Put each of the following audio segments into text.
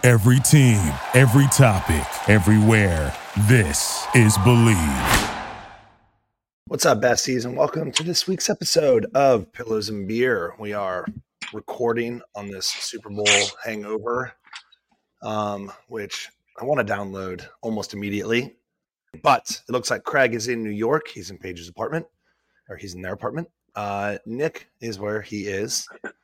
Every team, every topic, everywhere. This is Believe. What's up, besties, and welcome to this week's episode of Pillows and Beer. We are recording on this Super Bowl hangover, which I want to download almost immediately. But it looks like Craig is in New York. He's in Paige's apartment, or he's in their apartment. Nick is where he is.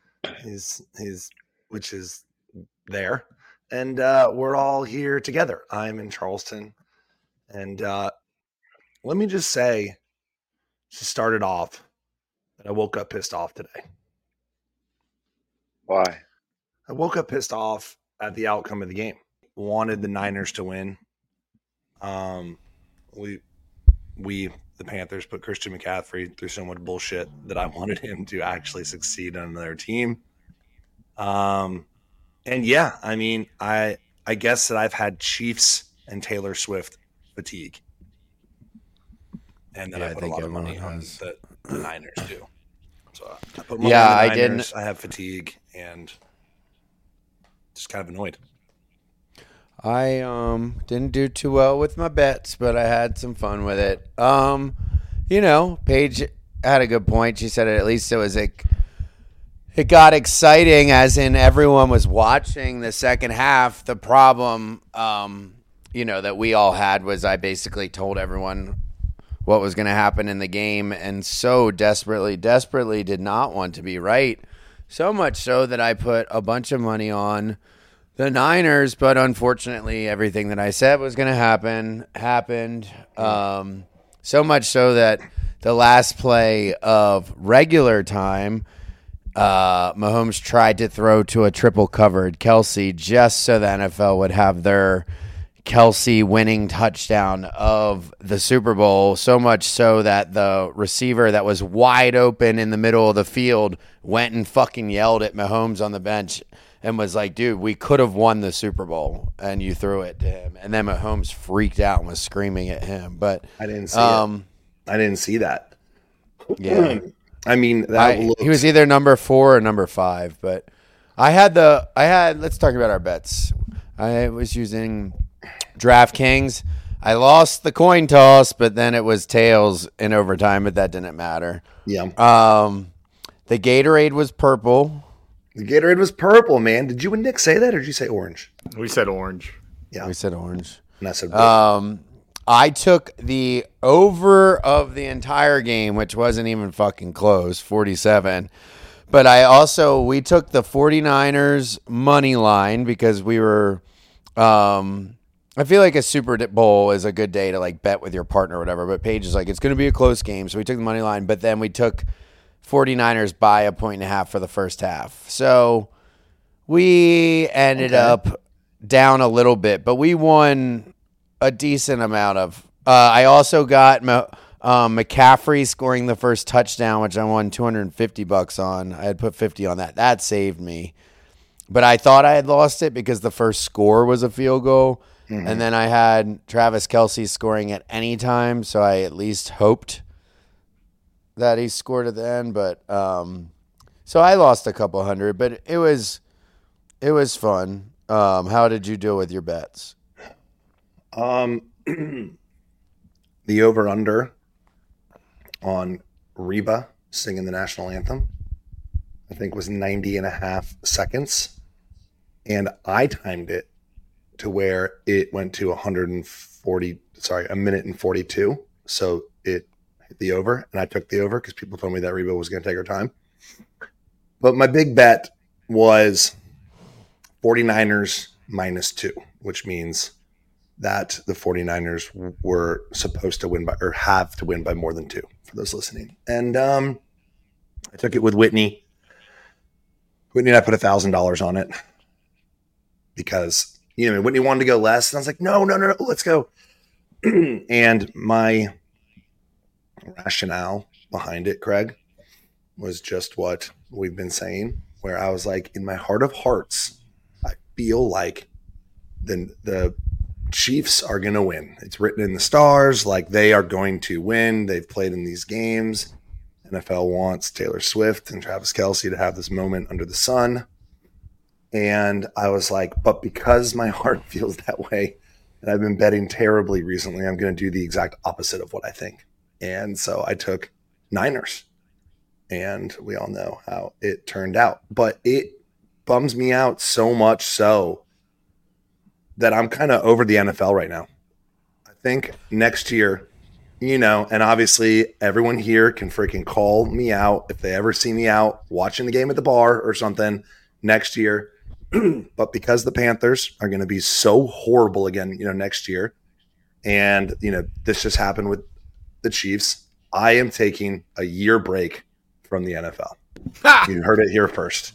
Which is there. And we're all here together. I'm in Charleston. And let me just say, to start it off, that I woke up pissed off today. Why? I woke up pissed off at the outcome of the game. Wanted the Niners to win. We the Panthers put Christian McCaffrey through so much bullshit that I wanted him to actually succeed on their team. And yeah, I mean, I guess that I've had Chiefs and Taylor Swift fatigue. And then I put a lot of money on the Niners too. So I put money on the Niners. I have fatigue and just kind of annoyed. I didn't do too well with my bets, but I had some fun with it. Paige had a good point. She said at least it got exciting, as in everyone was watching the second half. The problem, that we all had was I basically told everyone what was going to happen in the game, and so desperately did not want to be right. So much so that I put a bunch of money on the Niners, but unfortunately everything that I said was going to happen happened. So much so that the last play of regular time, Mahomes tried to throw to a triple covered Kelsey just so the NFL would have their Kelsey winning touchdown of the Super Bowl, so much so that the receiver that was wide open in the middle of the field went and fucking yelled at Mahomes on the bench and was like, dude, we could have won the Super Bowl, and you threw it to him. And then Mahomes freaked out and was screaming at him. But I didn't see it. I didn't see that. Yeah. I mean, he was either number 4 or number 5, but let's talk about our bets. I was using DraftKings. I lost the coin toss, but then it was tails in overtime, but that didn't matter. Yeah. The Gatorade was purple. The Gatorade was purple, man. Did you and Nick say that, or did you say orange? We said orange. Yeah. We said orange. And I said blue. I took the over of the entire game, which wasn't even fucking close, 47. But we took the 49ers money line because we were, I feel like a Super Bowl is a good day to like bet with your partner or whatever. But Paige is like, it's going to be a close game. So we took the money line, but then we took 49ers by 1.5 for the first half. So we ended up down a little bit, but we won a decent amount of. I also got McCaffrey scoring the first touchdown, which I won $250 on. I had put 50 on that. That saved me. But I thought I had lost it because the first score was a field goal. Mm-hmm. And then I had Travis Kelce scoring at any time, so I at least hoped that he scored at the end. But so I lost a couple hundred, but it was fun. How did you do with your bets? The over-under on Reba singing the national anthem, I think, was 90.5 seconds. And I timed it to where it went to a minute and 42. So it hit the over, and I took the over because people told me that Reba was going to take her time. But my big bet was 49ers -2, which means that the 49ers were supposed to win by, or have to win by, more than 2 for those listening. And I took it with Whitney. Whitney and I put $1,000 on it because, Whitney wanted to go less. And I was like, no, let's go. And my rationale behind it, Craig, was just what we've been saying, where I was like, in my heart of hearts, I feel like the Chiefs are going to win. It's written in the stars, like they are going to win. They've played in these games. NFL wants Taylor Swift and Travis Kelce to have this moment under the sun. And I was like, but because my heart feels that way, and I've been betting terribly recently, I'm going to do the exact opposite of what I think. And so I took Niners. And we all know how it turned out. But it bums me out so much so that I'm kind of over the NFL right now. I think next year, and obviously everyone here can freaking call me out if they ever see me out watching the game at the bar or something next year. But because the Panthers are going to be so horrible again, next year, and, this just happened with the Chiefs, I am taking a year break from the NFL. You heard it here first.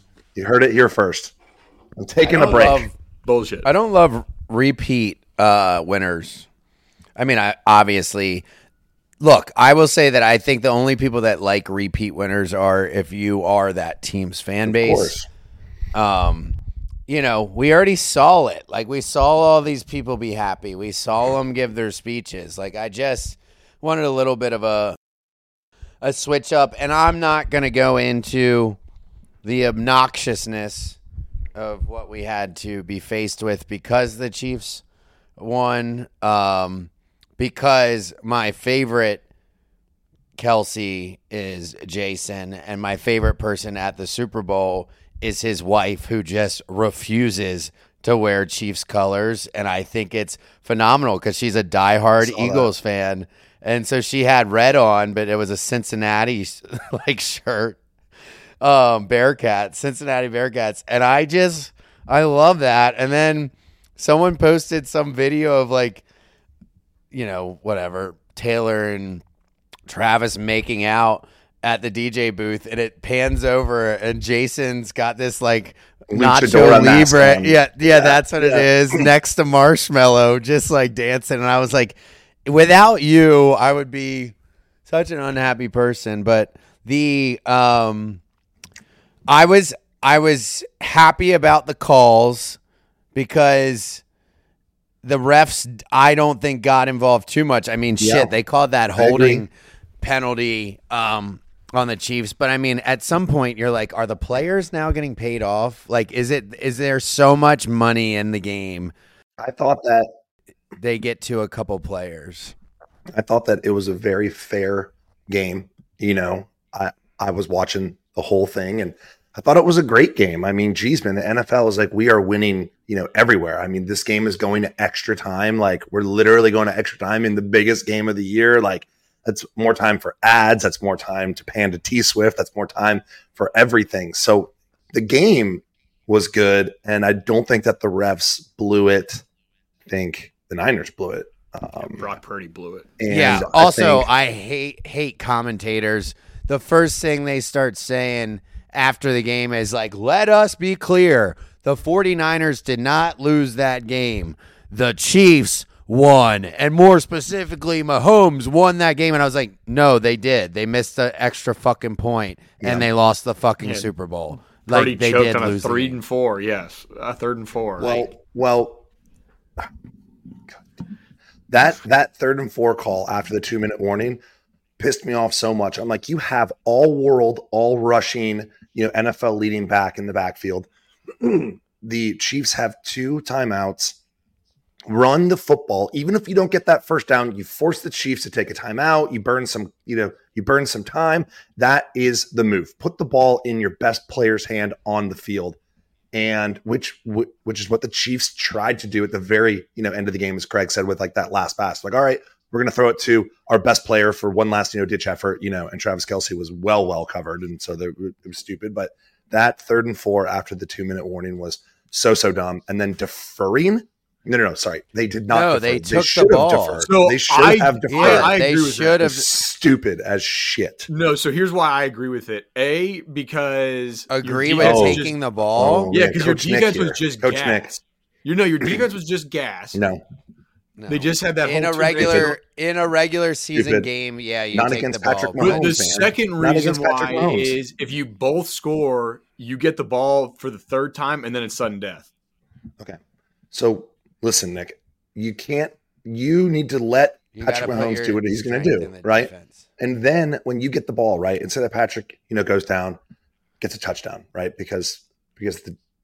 I'm taking a break. Bullshit. I don't love repeat winners. I mean, I obviously look. I will say that I think the only people that like repeat winners are if you are that team's fan base. Of course. We already saw it. Like, we saw all these people be happy. We saw them give their speeches. Like, I just wanted a little bit of a switch up, and I'm not going to go into the obnoxiousness of what we had to be faced with because the Chiefs won, because my favorite Kelsey is Jason, and my favorite person at the Super Bowl is his wife, who just refuses to wear Chiefs colors, and I think it's phenomenal because she's a diehard Eagles fan. And so she had red on, but it was a Cincinnati shirt, Cincinnati Bearcats. And I love that. And then someone posted some video of whatever, Taylor and Travis making out at the DJ booth, and it pans over and Jason's got this Nacho Libre. Yeah, that's what it is. Next to Marshmallow, just dancing. And I was like, without you, I would be such an unhappy person. But I was happy about the calls because the refs, I don't think, got involved too much. I mean, they called that holding penalty on the Chiefs. But I mean, at some point you're like, are the players now getting paid off? Is there so much money in the game? I thought that they get to a couple players. I thought that it was a very fair game. I was watching the whole thing and I thought it was a great game. I mean, geez, man, the NFL is we are winning, everywhere. I mean, this game is going to extra time. We're literally going to extra time in the biggest game of the year. That's more time for ads. That's more time to pan to T-Swift. That's more time for everything. So the game was good. And I don't think that the refs blew it. I think the Niners blew it. Brock Purdy blew it. Yeah. Also, I hate commentators. The first thing they start saying after the game is let us be clear. The 49ers did not lose that game. The Chiefs won. And more specifically, Mahomes won that game. And I was like, no, they did. They missed the extra fucking point and they lost the fucking Super Bowl. Purdy they choked did on lose a 3rd and 4. Yes. A 3rd and 4. Well, that 3rd and 4 call after the 2-minute warning pissed me off so much. I'm like, you have all world, all rushing, NFL leading back in the backfield. The Chiefs have 2 timeouts. Run the football. Even if you don't get that first down, you force the Chiefs to take a timeout. You burn some time. That is the move. Put the ball in your best player's hand on the field. And which is what the Chiefs tried to do at the very, end of the game, as Craig said, with that last pass. All right, we're going to throw it to our best player for one last, ditch effort, and Travis Kelce was well covered. And so it was stupid. But that 3rd and 4 after the 2-minute warning was so dumb. And then deferring. No, sorry. They did not. No, defer. they took the ball. Deferred. So they should have deferred. I agree with that. It was stupid as shit. No, so here's why I agree with it. Because agree with taking the ball. Yeah, because your defense was just gas. Your defense was just gas. No. They just had that in a regular season game. Yeah, you not take against the Patrick ball. Mahomes, the second reason why is if you both score, you get the ball for the 3rd time, and then it's sudden death. Okay, so. Listen, Nick, you need to let Patrick Mahomes do what he's going to do, right? Defense. And then when you get the ball, right, instead of Patrick, goes down, gets a touchdown, right? Because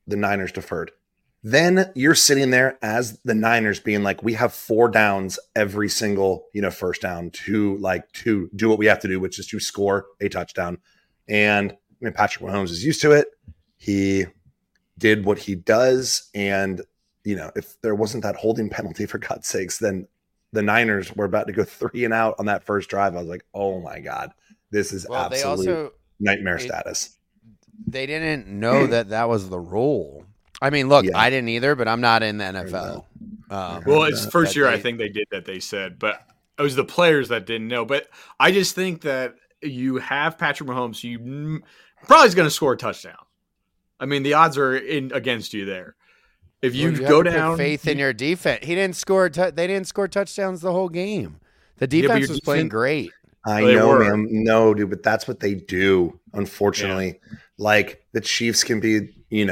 the Niners deferred. Then you're sitting there as the Niners being like, we have 4 downs every single, first down to do what we have to do, which is to score a touchdown. And Patrick Mahomes is used to it. He did what he does. And, if there wasn't that holding penalty, for God's sakes, then the Niners were about to go 3 and out on that first drive. I was like, oh my God, this is absolute nightmare status. They didn't know that was the rule. I mean, look, I didn't either, but I'm not in the NFL. Well, it's the first year I think they did that, they said, but it was the players that didn't know. But I just think that you have Patrick Mahomes, you probably is going to score a touchdown. I mean, the odds are against you there. If you go down, put faith in your defense. He didn't score. They didn't score touchdowns the whole game. The defense was playing great. I know, man. No, dude, but that's what they do. Unfortunately, like the Chiefs can be,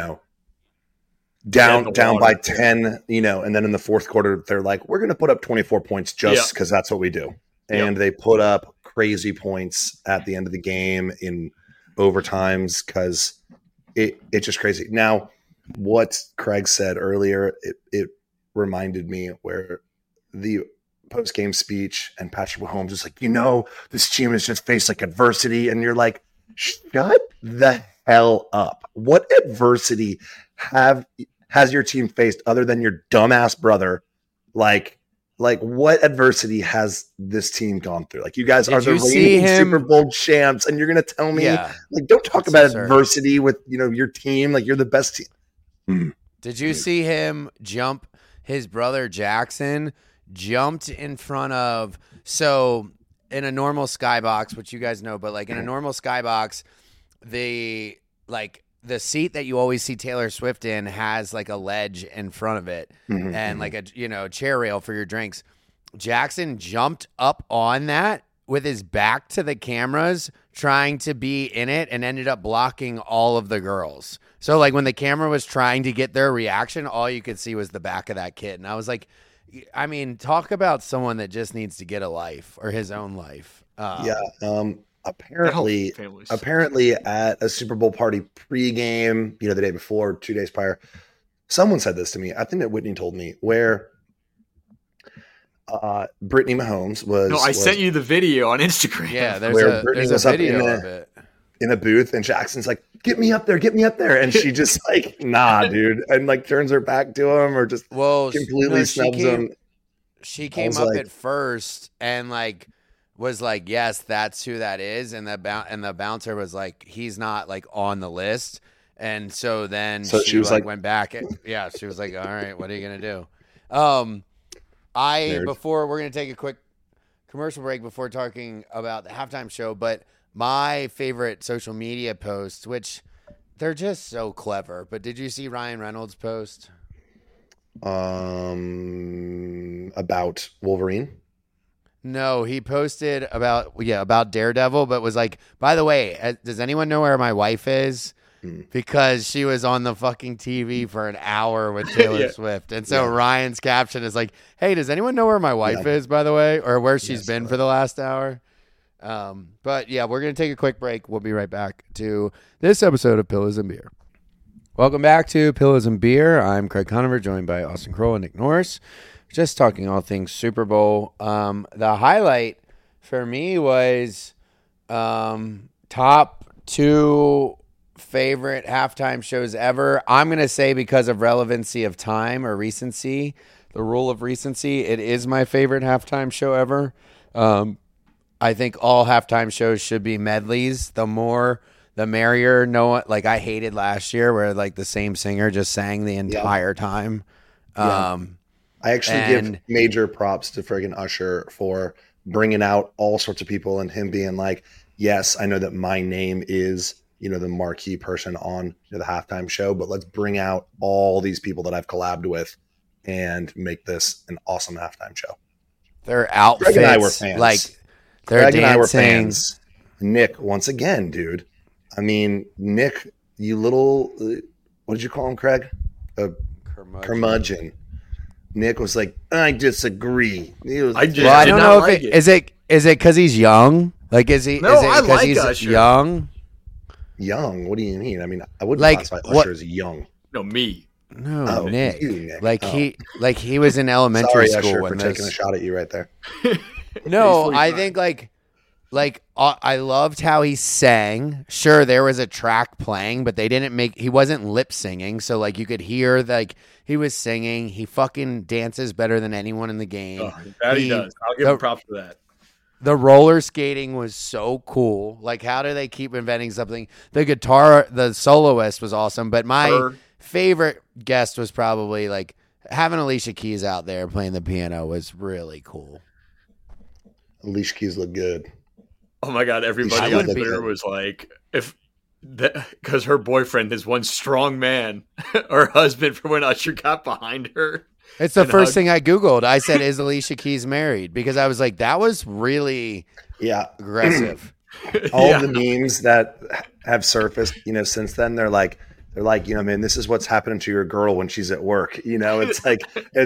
down by 10, and then in the fourth quarter, they're like, we're going to put up 24 points just because that's what we do. And they put up crazy points at the end of the game in overtimes because it's just crazy. Now, what Craig said earlier, it reminded me where the post-game speech and Patrick Mahomes is like, this team has just faced adversity. And you're like, shut the hell up. What adversity has your team faced other than your dumbass brother? Like what adversity has this team gone through? You guys are the reigning Super Bowl champs, and you're going to tell me, don't talk about adversity with, your team. You're the best team. Did you see him jump? His brother Jackson jumped in front of, so in a normal skybox, which you guys know, but in a normal skybox, the seat that you always see Taylor Swift in has a ledge in front of it and a chair rail for your drinks. Jackson jumped up on that with his back to the cameras trying to be in it and ended up blocking all of the girls. So when the camera was trying to get their reaction, all you could see was the back of that kid. And I was like, I mean, talk about someone that just needs to get a life or his own life. Apparently at a Super Bowl party pregame, the day before, 2 days prior, someone said this to me. I think that Whitney told me where Brittany Mahomes was. No, I sent you the video on Instagram. Yeah, there's a video of it in a booth, and Jackson's like, "Get me up there, and she just nah, dude, and turns her back to him or just completely snubs him. She came up at first and was like, yes, that's who that is. And the bouncer was like, he's not on the list. And so then she was went back. She was like, all right, what are you going to do? Before we're going to take a quick commercial break before talking about the halftime show, but my favorite social media posts, which they're just so clever. But did you see Ryan Reynolds' post? About Wolverine? No, he posted about Daredevil, but was like, by the way, does anyone know where my wife is? Because she was on the fucking TV for an hour with Taylor Swift. And so Ryan's caption is like, hey, does anyone know where my wife is, by the way, or where she's been for the last hour? But yeah, we're going to take a quick break. We'll be right back to this episode of Pillows and Beer. Welcome back to Pillows and Beer. I'm Craig Conover, joined by Austin Kroll and Nick Norris. Just talking all things Super Bowl. The highlight for me was top 2 favorite halftime shows ever. I'm going to say because of relevancy of time or recency, the rule of recency, it is my favorite halftime show ever. I think all halftime shows should be medleys. The more, the merrier. No, I hated last year where the same singer just sang the entire time. I actually give major props to friggin' Usher for bringing out all sorts of people and him being like, yes, I know that my name is, the marquee person on the halftime show, but let's bring out all these people that I've collabed with and make this an awesome halftime show. Their outfits, Greg and I were fans. They're Greg dancing. and I were fans. Nick, once again, dude. I mean, Nick, you little, what did you call him, Craig? Curmudgeon. Nick was like, I disagree. I don't know if is it because he's young? Is he? No, is it I like he's Usher. Young. Young? What do you mean? I mean, I wouldn't classify Usher as young. No, me. No, Nick. you, Nick. Like he was in elementary Sorry, school Usher, when for taking a shot at you right there. No, I think I loved how he sang. Sure, there was a track playing, but he wasn't lip singing, so like you could hear like he was singing. He fucking dances better than anyone in the game. Oh, that he does. I'll give him props for that. The roller skating was so cool. Like, how do they keep inventing something? The guitar, the soloist was awesome, but my favorite guest was probably like having Alicia Keys out there playing the piano was really cool. Alicia Keys look good. Oh my God! Everybody on Twitter was like, because her boyfriend is one strong man, or husband, for when Usher got behind her. It's the first thing I Googled. I said, "Is Alicia Keys married?" Because I was like, that was really aggressive. All the memes that have surfaced, since then, they're like, man, this is what's happening to your girl when she's at work. It's like,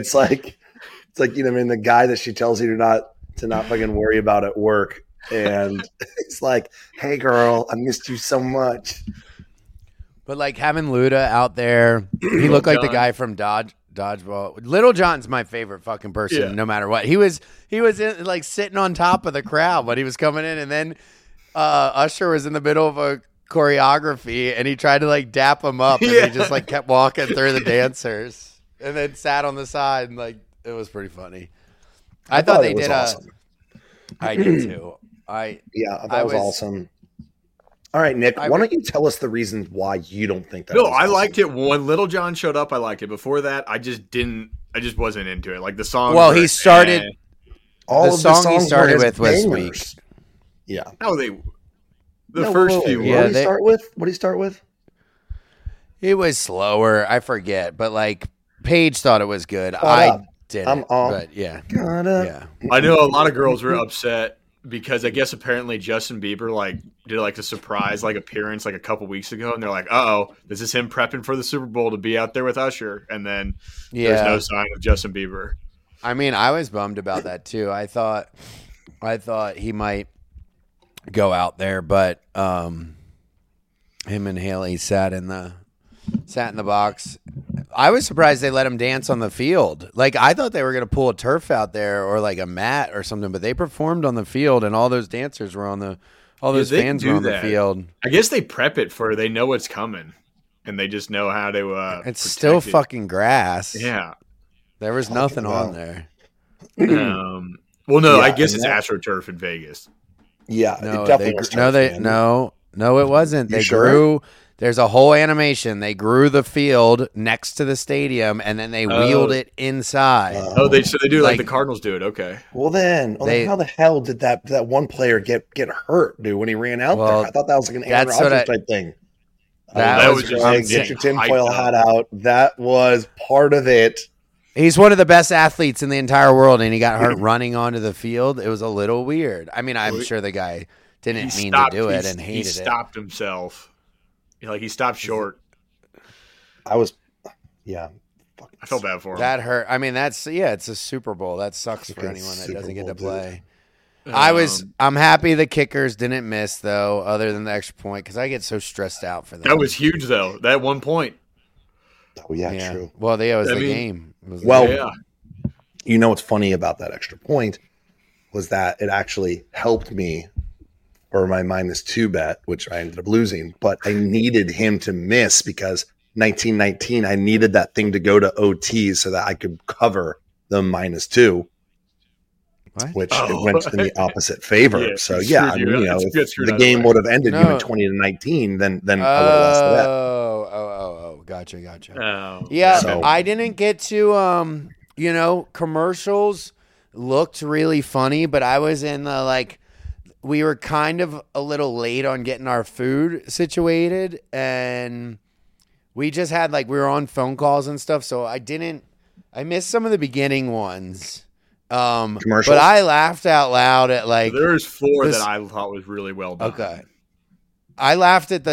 the guy that she tells you to not fucking worry about at work. And it's like, hey girl, I missed you so much. But like having Luda out there, he looked like the guy from Dodgeball. Little John's my favorite fucking person, no matter what. He was in, like sitting on top of the crowd when he was coming in, and then Usher was in the middle of a choreography, and he tried to like dap him up, and he just like kept walking through the dancers, and then sat on the side, and like it was pretty funny. I thought they did awesome. I did too. I thought it was awesome. All right, Nick, why don't you tell us the reasons why you don't think that? No, I liked it when Little John showed up. I liked it. Before that, I just wasn't into it. Like the song. Well, he started. All the of song the he started with bangers. was weak. Yeah. How they? First few. What did he start with? What did he start with? It was slower. I forget, but like Paige thought it was good. I didn't. I'm all. But yeah. I know a lot of girls were upset because I guess apparently Justin Bieber like did like a surprise like appearance like a couple weeks ago, and they're like, "Uh-oh, this is him prepping for the Super Bowl to be out there with Usher," and then there's no sign of Justin Bieber. I mean, I was bummed about that too. I thought he might go out there, but him and Haley sat in the box. I was surprised they let him dance on the field. Like, I thought they were going to pull a turf out there or like a mat or something, but they performed on the field, and all those dancers were fans were on the field. I guess they prep it they know what's coming, and they just know how to it's still fucking grass. Yeah. There was nothing on there. Well, no, I guess it's AstroTurf in Vegas. Yeah, no, it definitely was no, it wasn't. They grew. There's a whole animation. They grew the field next to the stadium, and then they wheeled it inside. They do like the Cardinals do it. Okay. Well, then how the hell did that one player get hurt, dude, when he ran out there? I thought that was like an Aaron Rodgers type thing. That was just get your tinfoil hat out. That was part of it. He's one of the best athletes in the entire world, and he got hurt running onto the field. It was a little weird. I mean, I'm sure the guy didn't mean to do it and hated it. He stopped himself. Like, he stopped short. I felt bad for him. That hurt. I mean, it's a Super Bowl. That sucks for anyone that doesn't get to play. I'm happy the kickers didn't miss, though, other than the extra point, because I get so stressed out for that. That was huge, though. That 1 point. Oh, yeah, true. Well, it was the game. You know what's funny about that extra point was that it actually helped me for my -2 bet, which I ended up losing. But I needed him to miss because 1919, I needed that thing to go to OT so that I could cover the -2. Which it went in the opposite favor. If the game would have ended 20-19, then I would have lost that. Gotcha. I didn't get to, commercials looked really funny, but I was in the we were kind of a little late on getting our food situated, and we just had we were on phone calls and stuff, so I missed some of the beginning ones. Commercials? But I laughed out loud at there's 4 that I thought was really well done. Okay. I laughed at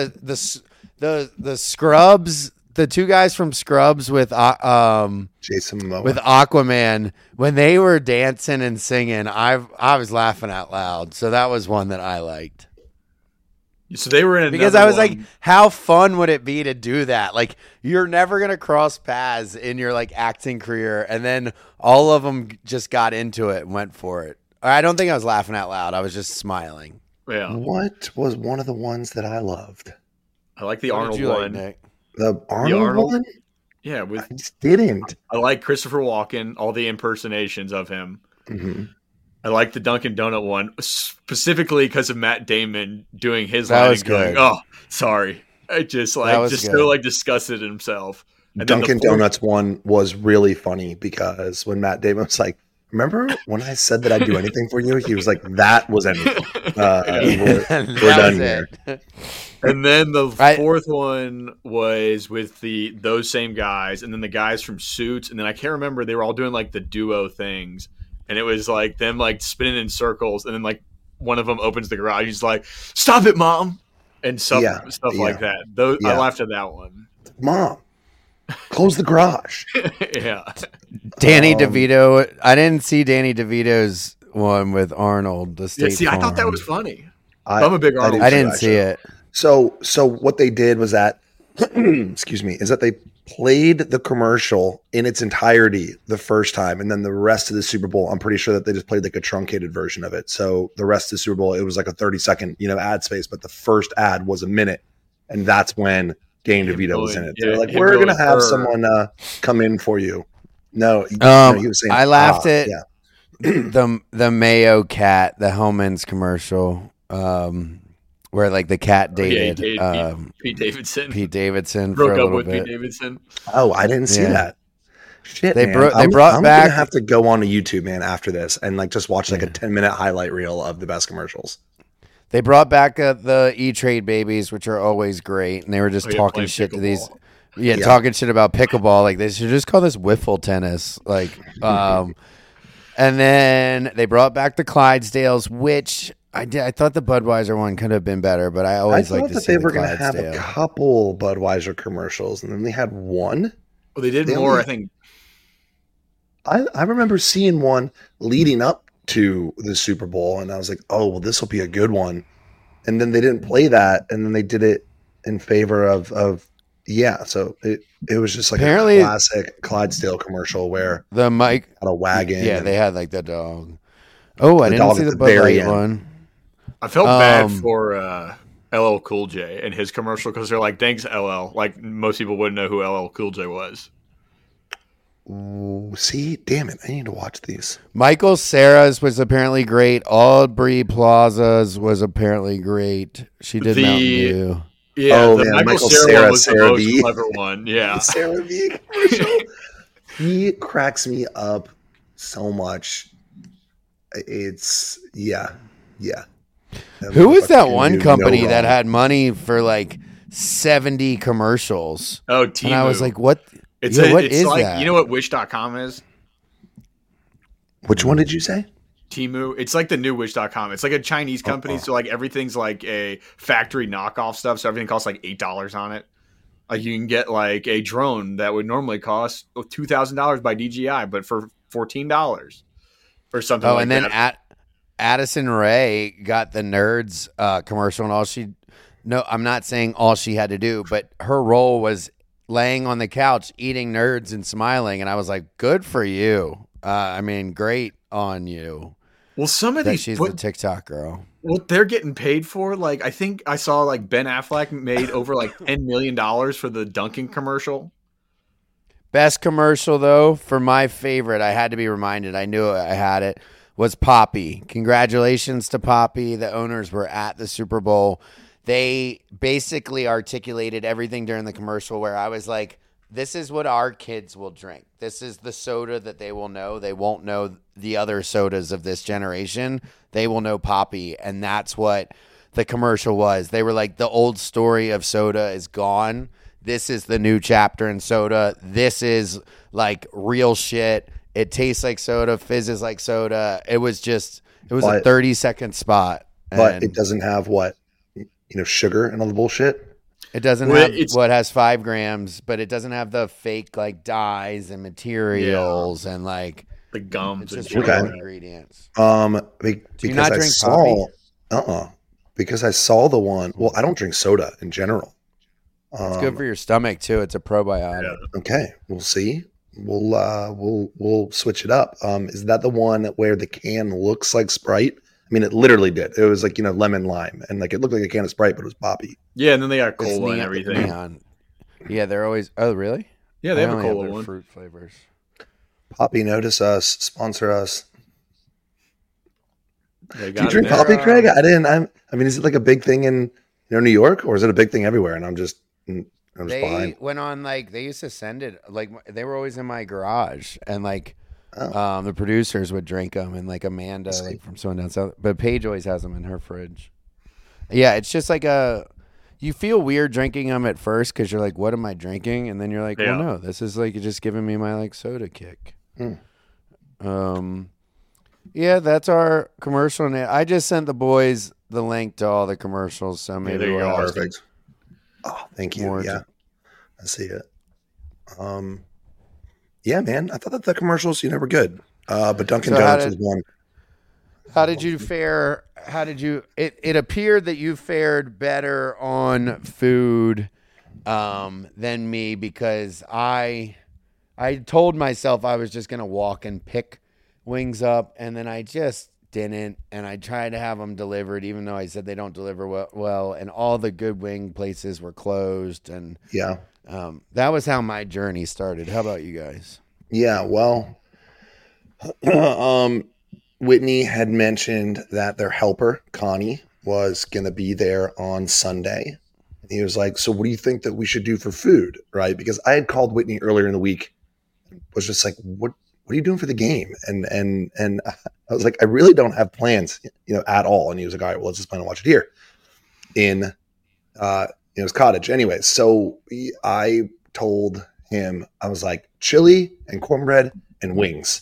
the Scrubs, the 2 guys from Scrubs with Jason Momoa. with Aquaman, when they were dancing and singing, I was laughing out loud. So that was one that I liked. So they were in because I was like, how fun would it be to do that? Like, you're never going to cross paths in your like acting career. And then all of them just got into it and went for it. I don't think I was laughing out loud. I was just smiling. Yeah. What was one of the ones that I loved? I like the Arnold one. Like, the Arnold one? Yeah. I just didn't. I like Christopher Walken, all the impersonations of him. Mm-hmm. I like the Dunkin' Donut one specifically because of Matt Damon doing his That line was and going, good. "Oh, sorry," I just like just good. so like disgusted in himself. And Dunkin' Donuts one was really funny because when Matt Damon was like, "Remember when I said that I'd do anything for you?" He was like, "That was anything. We're done here." And then the fourth one was with those same guys, and then the guys from Suits, and then I can't remember. They were all doing like the duo things. And it was like them like spinning in circles, and then like one of them opens the garage. He's like, "Stop it, Mom!" and stuff like that. I laughed at that one. Mom, close the garage. Yeah. Danny DeVito. I didn't see Danny DeVito's one with Arnold. The State Farm. I thought that was funny. I'm a big Arnold. I didn't see it. So what they did was that, excuse me, is that they played the commercial in its entirety the first time, and then the rest of the Super Bowl, I'm pretty sure that they just played like a truncated version of it. So the rest of the Super Bowl, it was like a 30-second, ad space, but the first ad was a minute, and that's when Danny DeVito was in it. They're like, "We're gonna have someone come in for you." No, he was saying, I laughed at the Mayo Cat, the Hellman's commercial. Where like the cat dated Pete Davidson. Pete Davidson broke for a up little with bit. Pete Davidson. Oh, I didn't see that. Shit, they man. brought I'm back. Gonna have to go on to YouTube, man, after this and like just watch like a 10-minute highlight reel of the best commercials. They brought back the E-Trade babies, which are always great, and they were just talking shit to these. Talking shit about pickleball. Like they should just call this wiffle tennis. Like, and then they brought back the Clydesdales, which. I thought the Budweiser one could have been better, but I always like to see they the were going to have Clydesdale. a couple Budweiser commercials, and then they had one. Well, they did more, I think. I remember seeing one leading up to the Super Bowl, and I was like, "Oh, well, this will be a good one." And then they didn't play that, and then they did it in favor of So it was just like Apparently, a classic Clydesdale commercial where the mic had a wagon. Yeah, they had like the dog. Oh, I didn't see the Bud Light one. I felt bad for LL Cool J and his commercial because they're like, "Thanks, LL." Like most people wouldn't know who LL Cool J was. Ooh, see, damn it, I need to watch these. Michael Cera's was apparently great. Aubrey Plaza's was apparently great. She did Mountain Dew. Yeah, the Michael Cera one was the most clever one. Yeah, the Cera V commercial. He cracks me up so much. It's yeah. Who was that one company that had money for like 70 commercials? Oh, Temu. And I was like, what? It's what it's is like, that? You know what Wish.com is? Which one did you say? Temu. It's like the new Wish.com. It's like a Chinese company. So like everything's like a factory knockoff stuff. So everything costs like $8 on it. Like you can get like a drone that would normally cost $2,000 by DJI, but for $14 or something like that. And then Addison Rae got the Nerds commercial, and I'm not saying all she had to do, but her role was laying on the couch eating Nerds and smiling, and I was like, good for you. I mean, great on you. Well, some of these she's the TikTok girl. Well, they're getting paid for. Like, I think I saw like Ben Affleck made over like $10 million for the Dunkin' commercial. Best commercial though, for my favorite, I had to be reminded. I knew I had it. Was Poppy. Congratulations to Poppy. The owners were at the Super Bowl. They basically articulated everything during the commercial where I was like, this is what our kids will drink. This is the soda that they will know. They won't know the other sodas of this generation. They will know Poppy, and that's what the commercial was. They were like, the old story of soda is gone. This is the new chapter in soda. This is like real shit. It tastes like soda, fizzes like soda. It was a 30-second spot. But it doesn't have sugar and all the bullshit. It doesn't have what has 5 grams, but it doesn't have the fake like dyes and materials and like the gums. It's just real ingredients. Because Do you not drink Poppy? because I saw the one. Well, I don't drink soda in general. It's good for your stomach too. It's a probiotic. Yeah. Okay, we'll see. We'll switch it up. Is that the one where the can looks like Sprite? I mean, it literally did. It was like, lemon lime, and like it looked like a can of Sprite, but it was Poppy. Yeah, and then they got It's cola and everything. Neon. Yeah, they're always. Oh, really? Yeah, they have a only cola their one. fruit flavors. Poppy, notice us, sponsor us. They Do you got drink it there. Poppy, Craig? I didn't. I mean, is it like a big thing in New York, or is it a big thing everywhere? And I'm just They behind. went on they used to send it they were always in my garage, and the producers would drink them, and like Amanda from someone down south, but Paige always has them in her fridge. Yeah, it's just like you feel weird drinking them at first because you're like, what am I drinking? And then you're like, well, no, this is like just giving me my like soda kick. Yeah, that's our commercial. And I just sent the boys the link to all the commercials, so maybe there you we'll go. Perfect. Oh, thank you. More Yeah, I see it. Yeah, man. I thought that the commercials, were good. But Dunkin' Donuts was one. How did you fare? How did you? It appeared that you fared better on food than me, because I told myself I was just gonna walk and pick wings up, and then I just didn't, and I tried to have them delivered, even though I said they don't deliver well, and all the good wing places were closed, and Yeah. that was how my journey started. How about you guys? Yeah. Well, Whitney had mentioned that their helper, Connie, was going to be there on Sunday. And he was like, so what do you think that we should do for food? Right. Because I had called Whitney earlier in the week, was just like, what are you doing for the game? And I was like, I really don't have plans, at all. And he was like, all right, well, let's just plan to watch it here in, his cottage. Anyway, so I told him, I was like, chili and cornbread and wings.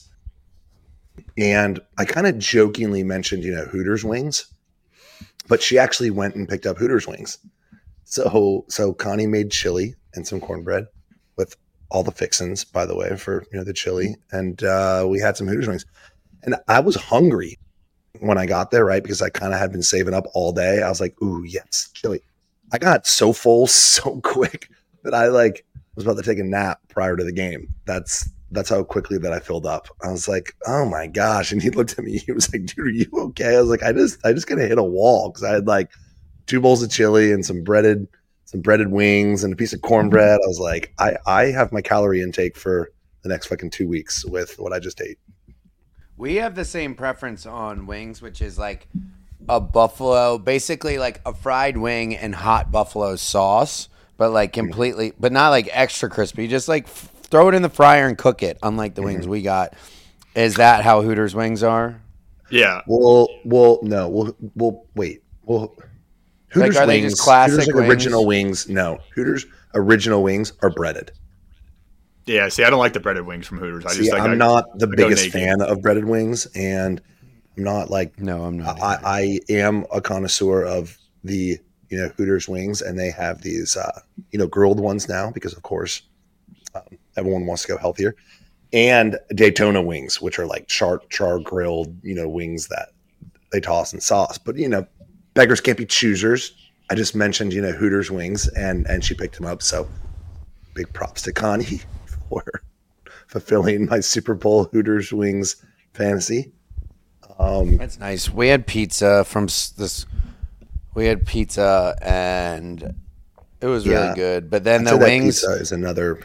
And I kind of jokingly mentioned, Hooters wings, but she actually went and picked up Hooters wings. So Connie made chili and some cornbread with all the fixins, by the way, for, the chili. And we had some Hooters wings, and I was hungry when I got there, right? Because I kind of had been saving up all day. I was like, ooh, yes, chili. I got so full so quick that I was about to take a nap prior to the game. That's how quickly that I filled up. I was like, oh my gosh. And he looked at me. He was like, dude, are you okay? I was like, I just gonna hit a wall, because I had like 2 bowls of chili and some breaded wings and a piece of cornbread. I was like, I have my calorie intake for the next fucking 2 weeks with what I just ate. We have the same preference on wings, which is like a buffalo, basically like a fried wing and hot buffalo sauce, but like completely, but not like extra crispy. Just like throw it in the fryer and cook it. Unlike the wings we got. Is that how Hooters wings are? Yeah. Well, no. We'll wait. Well, Hooters are they wings, just classic Hooters wings? Original wings? No, Hooters original wings are breaded. Yeah, see, I don't like the breaded wings from Hooters. I'm not the biggest fan of breaded wings, and I'm not like. No, I'm not. I am a connoisseur of the Hooters wings, and they have these grilled ones now because, of course, everyone wants to go healthier, and Daytona wings, which are like char grilled wings that they toss in sauce. But beggars can't be choosers. I just mentioned Hooters wings, and she picked them up. So big props to Connie for fulfilling my Super Bowl Hooters wings fantasy. That's nice. We had pizza from this. We had pizza, and it was really good. But then the wings pizza is another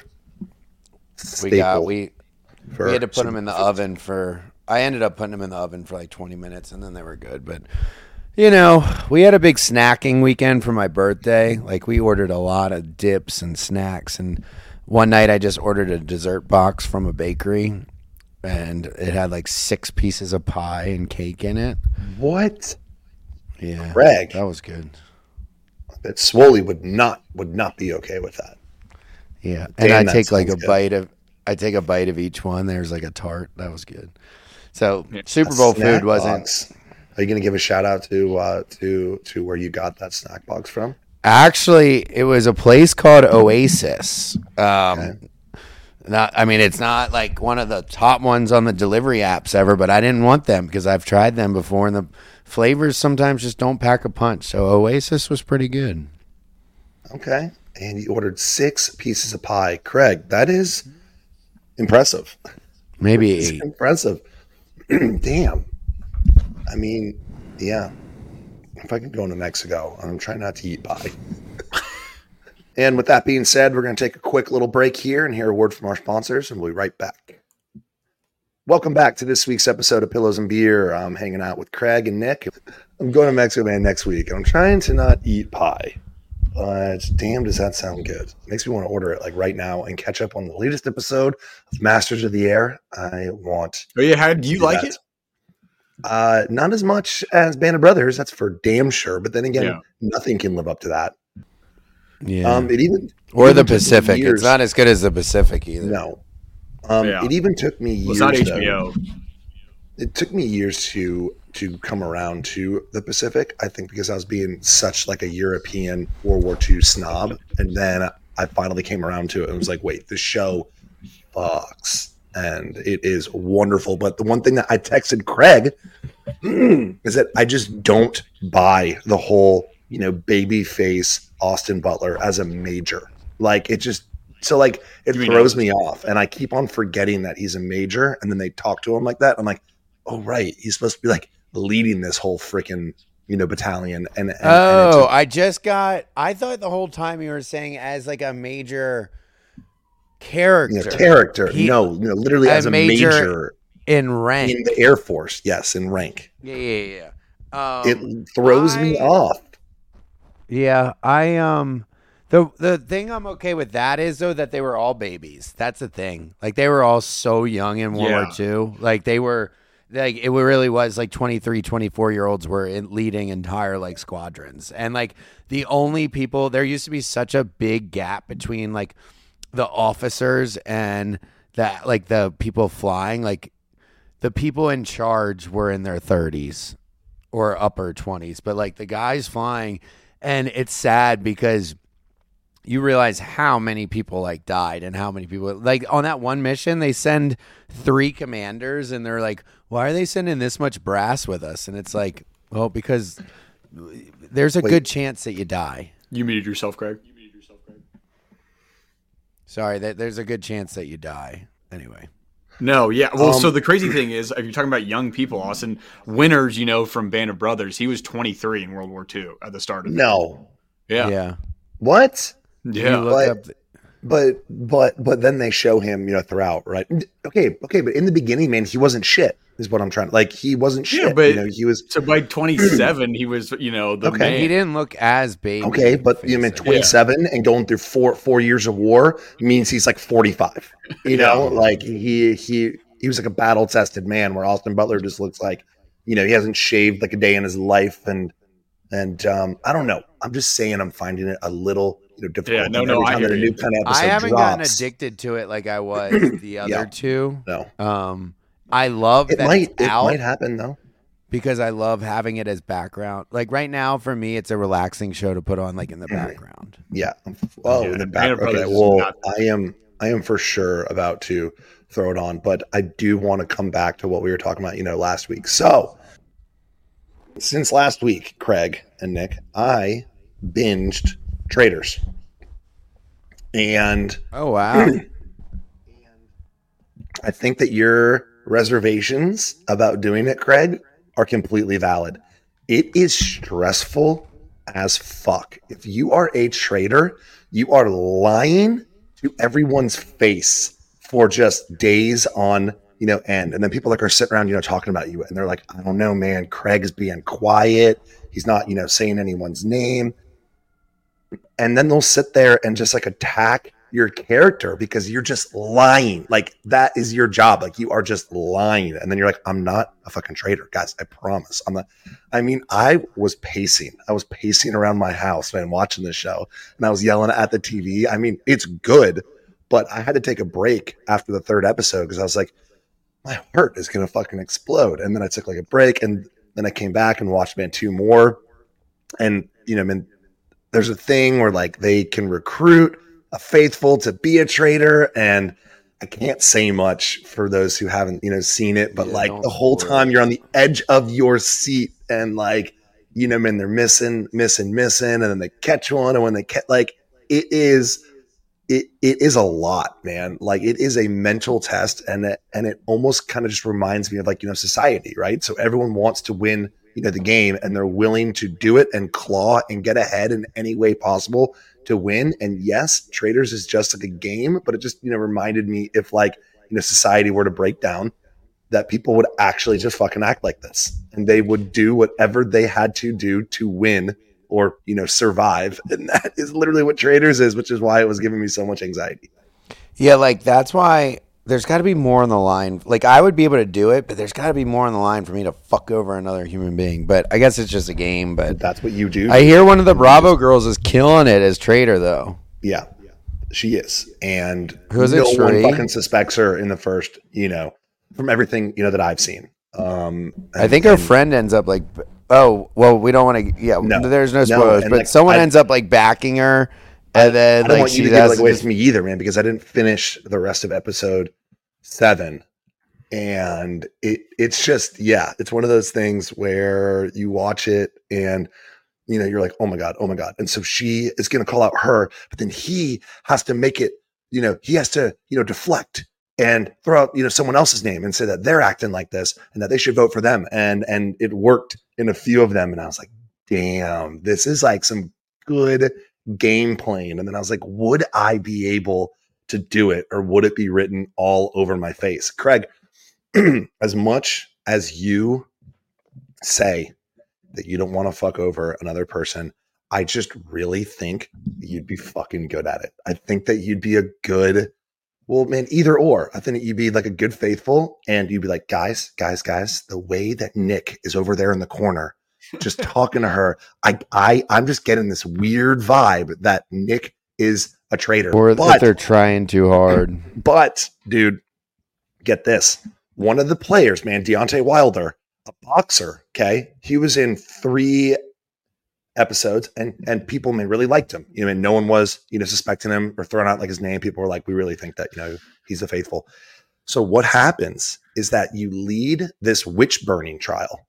staple. We had to put them in the oven for. I ended up putting them in the oven for like 20 minutes, and then they were good. But we had a big snacking weekend for my birthday. Like we ordered a lot of dips and snacks, and one night I just ordered a dessert box from a bakery, and it had like 6 pieces of pie and cake in it. What? Yeah, Greg, that was good. That Swoley would not be okay with that. Yeah, and I take like a bite of each one. There's like a tart. That was good. So Super Bowl food wasn't. Are you going to give a shout out to where you got that snack box from? Actually, it was a place called Oasis. It's not like one of the top ones on the delivery apps ever, but I didn't want them because I've tried them before, and the flavors sometimes just don't pack a punch. So Oasis was pretty good. Okay. And you ordered 6 pieces of pie. Craig, that is impressive. Maybe It's 8. impressive. Damn. I mean, yeah. If I could go into Mexico, I'm trying not to eat pie. And with that being said, we're going to take a quick little break here and hear a word from our sponsors, and we'll be right back. Welcome back to this week's episode of Pillows and Beer. I'm hanging out with Craig and Nick. I'm going to Mexico, man, next week, and I'm trying to not eat pie. But damn, does that sound good? It makes me want to order it like right now and catch up on the latest episode of Masters of the Air. I want. Oh yeah, how do you like it? Not as much as Band of Brothers, that's for damn sure. But then again, nothing can live up to that. Yeah. Or the Pacific. It's not as good as the Pacific either. No. It even took me years. It's not HBO. It took me years to come around to the Pacific. I think because I was being such like a European World War II snob, and then I finally came around to it and was like, wait, the show fucks, and it is wonderful. But the one thing that I texted Craig is that I just don't buy the whole, baby face Austin Butler as a major. Like it just it throws me off, and I keep on forgetting that he's a major, and then they talk to him like that. I'm like, oh right, he's supposed to be like leading this whole freaking battalion. And I thought the whole time you were saying as like a major character. Literally as a major in rank in the Air Force. Yes, in rank. Yeah. It throws me off. Yeah, the thing I'm okay with that is though that they were all babies. That's the thing. Like they were all so young in World War II. Like they were like it really was like 23, 24-year-olds were leading entire like squadrons. And like the only people there used to be such a big gap between like the officers and that like the people flying. Like the people in charge were in their 30s or upper 20s, but like the guys flying. And it's sad because you realize how many people like died and how many people like on that one mission, they send 3 commanders and they're like, why are they sending this much brass with us? And it's like, well, because there's a good chance that you die. You muted yourself, Craig. Sorry, there's a good chance that you die. Anyway. No, yeah. Well, so the crazy thing is, if you're talking about young people, Austin Winters, from Band of Brothers, he was 23 in World War II at the start of it. No. Yeah. What? Yeah. But then they show him, throughout, right? Okay. But in the beginning, man, he wasn't shit. Is what I'm trying to like. He wasn't shit. Yeah, but he was. So by 27, he was, the man. He didn't look as baby. Okay, but 27 and going through four years of war means he's like 45. Like he was like a battle tested man. Where Austin Butler just looks like, he hasn't shaved like a day in his life, and I don't know. I'm just saying, I'm finding it a little difficult. Yeah, no, I hear you. I haven't gotten addicted to it like I was the other two. No. I love it. That it might happen though, because I love having it as background. Like right now, for me, it's a relaxing show to put on, like in the background. Yeah. Oh, in the background. Okay. Well, I am for sure about to throw it on, but I do want to come back to what we were talking about, last week. So, since last week, Craig and Nick, I binged Traitors, and oh wow, I think that your reservations about doing it, Craig, are completely valid. It is stressful as fuck. If you are a traitor, you are lying to everyone's face for just days on, end. And then people are sitting around, talking about you. And they're like, I don't know, man, Craig is being quiet. He's not, saying anyone's name. And then they'll sit there and just attack your character because you're just lying. Like that is your job. Like you are just lying. And then you're like, I'm not a fucking traitor, guys. I promise. I'm not. I was pacing. I was pacing around my house, man, watching this show, and I was yelling at the TV. It's good, but I had to take a break after the 3rd episode because I was like, my heart is going to fucking explode. And then I took a break, and then I came back and watched 2 more. And, there's a thing where they can recruit a faithful to be a traitor, and I can't say much for those who haven't, seen it, but like the whole spoil time you're on the edge of your seat and like, man, they're missing, and then they catch one. And when they catch, like, it is a lot, man. Like it is a mental test, and it almost kind of just reminds me of like, society, right? So everyone wants to win, the game, and they're willing to do it and claw and get ahead in any way possible to win. And yes, Traders is just like a game, but it just, reminded me if like, society were to break down, that people would actually just fucking act like this, and they would do whatever they had to do to win or, survive. And that is literally what Traders is, which is why it was giving me so much anxiety. Yeah, like that's why there's got to be more on the line. Like I would be able to do it, but there's got to be more on the line for me to fuck over another human being. But I guess it's just a game. But that's what you do. I hear one of the Bravo girls is killing it as Trader, though. Yeah, she is. And who's no it? one fucking suspects her in the first, from everything, that I've seen. I think her friend ends up like, oh, well, we don't want to. Yeah, no, there's no spoilers, but like, someone ends up like backing her. And then I don't want you to give it away from me either, man, because I didn't finish the rest of episode 7. And it's just, it's one of those things where you watch it and, you're like, oh my God. And so she is going to call out her, but then he has to make it, he has to, deflect and throw out, someone else's name and say that they're acting like this and that they should vote for them. And it worked in a few of them. And I was like, damn, this is like some good game playing. And then I was like, would I be able to do it, or would it be written all over my face? Craig, as much as you say that you don't want to fuck over another person, I just really think you'd be fucking good at it. I think that you'd be a good, well, man, either or. I think that you'd be like a good faithful, and you'd be like, guys, the way that Nick is over there in the corner, just talking to her, I'm just getting this weird vibe that Nick is a traitor. Or that they're trying too hard. But, dude, get this. One of the players, man, Deontay Wilder, a boxer, okay? He was in 3 episodes, and people, man, really liked him. And no one was, suspecting him or throwing out like his name. People were like, we really think that, he's a faithful. So what happens is that you lead this witch burning trial,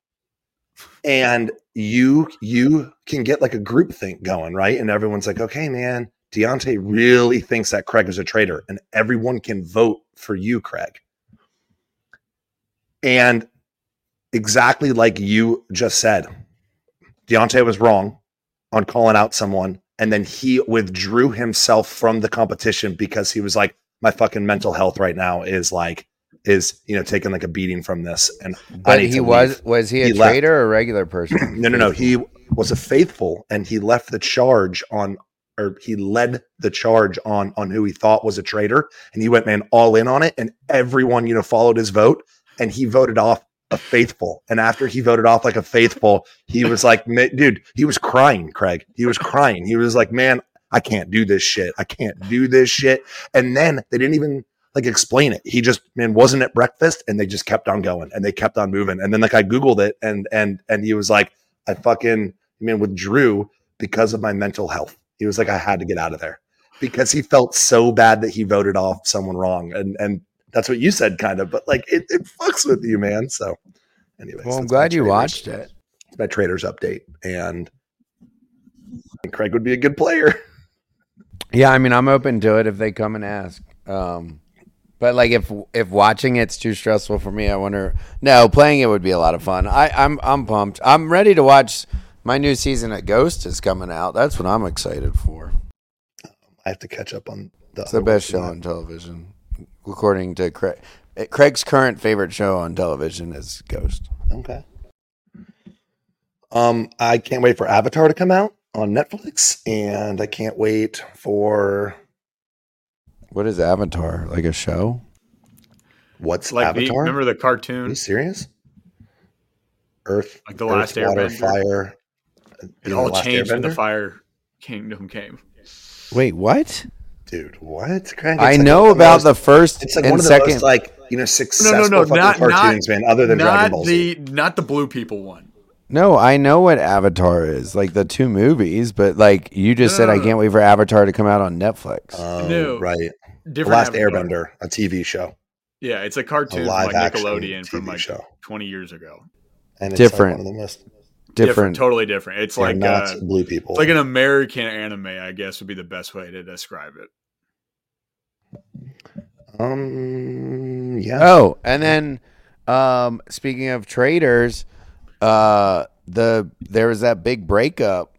and you can get like a group think going, right? And everyone's like, okay, man, Deontay really thinks that Craig is a traitor, and everyone can vote for you, Craig. And exactly like you just said, Deontay was wrong on calling out someone, and then he withdrew himself from the competition because he was like, my fucking mental health right now is taking like a beating from this. And but he was he a traitor or a regular person? No. He was a faithful, and he left the charge on, or he led the charge on who he thought was a traitor, and he went, man, all in on it, and everyone, followed his vote, and he voted off a faithful. And after he voted off like a faithful, he was like, dude, he was crying, Craig. He was crying. He was like, man, I can't do this shit. And then they didn't even like explain it. He just, man, wasn't at breakfast, and they just kept on going, and they kept on moving. And then like I Googled it, and he was like, I fucking, man, withdrew because of my mental health. He was like, I had to get out of there because he felt so bad that he voted off someone wrong. And that's what you said, kind of, but like it fucks with you, man. So anyways. Well, I'm glad you watched it. It's my Traders update, and Craig would be a good player. Yeah, I mean, I'm open to it if they come and ask. But like if watching it's too stressful for me, I wonder. No, playing it would be a lot of fun. I'm pumped. I'm ready to watch. My new season at Ghost is coming out. That's what I'm excited for. I have to catch up on It's the best show on television, according to Craig. Craig's current favorite show on television is Ghost. Okay. I can't wait for Avatar to come out on Netflix, and I can't wait for. What is Avatar? Like a show? What's like Avatar? Remember the cartoon? Are you serious? Earth, like the last water, Airbender. Fire. It all changed when the Fire Kingdom came. Wait, what? Dude, what? Craig, I know about the first. It's like and one of the second. most like successful fucking cartoons, man. Other than Dragon Ball Z, not the blue people one. No, I know what Avatar is, like the 2 movies, but like you just said, I can't wait for Avatar to come out on Netflix. No, right. The Last Airbender, a TV show. Yeah, it's a cartoon from Nickelodeon from show. 20 years ago. And it's different. One of the most Different. Totally different. It's like not blue people. It's like an American anime, I guess would be the best way to describe it. Yeah. Oh, and then speaking of traders, there was that big breakup.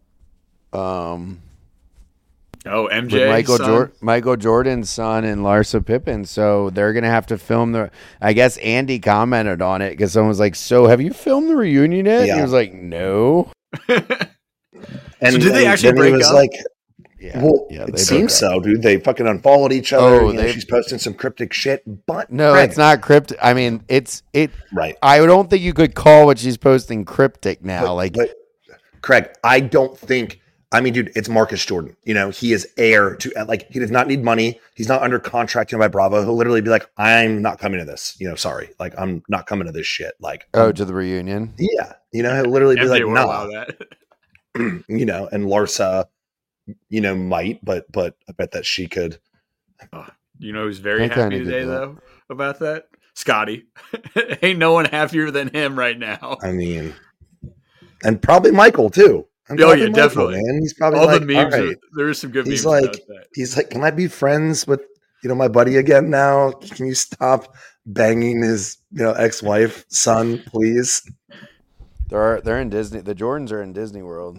MJ, Michael Jordan's son and Larsa Pippen. So they're gonna have to film I guess Andy commented on it because someone was like, "So have you filmed the reunion yet?" Yeah. And he was like, "No." And so did they actually break up? Like, Yeah, well, it seems so, dude. They fucking unfollowed each other. Oh, she's posting some cryptic shit, but no, Craig, it's not cryptic. I mean, it. Right. I don't think you could call what she's posting cryptic now. But Craig, I don't think. I mean, dude, it's Marcus Jordan. He is heir to, like, he does not need money. He's not under contract by Bravo. He'll literally be like, I'm not coming to this. Sorry. Like, I'm not coming to this shit. Like, to the reunion. Yeah. He'll literally be like, nah. That. And Larsa, might, but I bet that she could. Who's very happy today, though, about that? Scotty. Ain't no one happier than him right now. I mean, and probably Michael, too. Yeah, definitely. Man. He's probably all like, the memes. Right. There is some good memes like, about that. He's like, can I be friends with my buddy again now? Can you stop banging his ex-wife son, please? They're in Disney. The Jordans are in Disney World.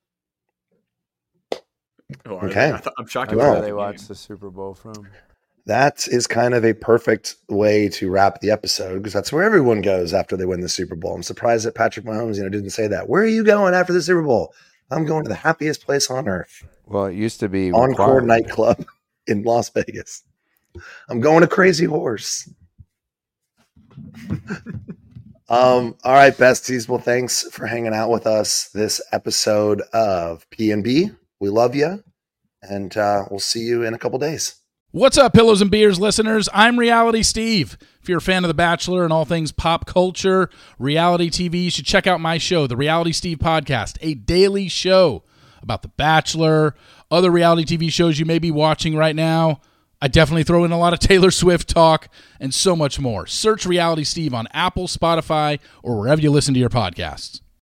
Oh, okay, I'm shocked. That's where they watched the Super Bowl from. That is kind of a perfect way to wrap the episode because that's where everyone goes after they win the Super Bowl. I'm surprised that Patrick Mahomes, didn't say that. Where are you going after the Super Bowl? I'm going to the happiest place on earth. Well, it used to be Encore nightclub in Las Vegas. I'm going to Crazy Horse. All right, besties. Well, thanks for hanging out with us this episode of P&B. We love you, and we'll see you in a couple days. What's up, Pillows and Beers listeners? I'm Reality Steve. If you're a fan of The Bachelor and all things pop culture, reality TV, you should check out my show, The Reality Steve Podcast, a daily show about The Bachelor, other reality TV shows you may be watching right now. I definitely throw in a lot of Taylor Swift talk and so much more. Search Reality Steve on Apple, Spotify, or wherever you listen to your podcasts.